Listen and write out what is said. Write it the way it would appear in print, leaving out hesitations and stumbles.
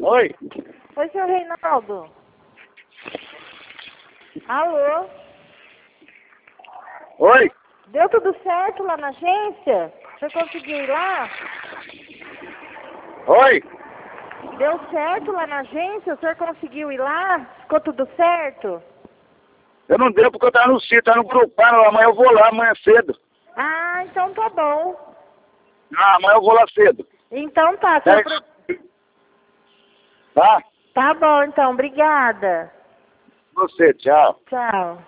Oi? Oi, seu Reinaldo. Alô? Oi? Deu tudo certo lá na agência? Você conseguiu ir lá? Oi? Deu certo lá na agência? O senhor conseguiu ir lá? Ficou tudo certo? Eu não deu porque eu tava no sítio, tava no grupado. Amanhã eu vou lá, amanhã cedo. Ah, então tá bom. Ah, amanhã eu vou lá cedo. Então tá, É. senhor... Tá? Tá bom, então. Obrigada. Você, tchau. Tchau.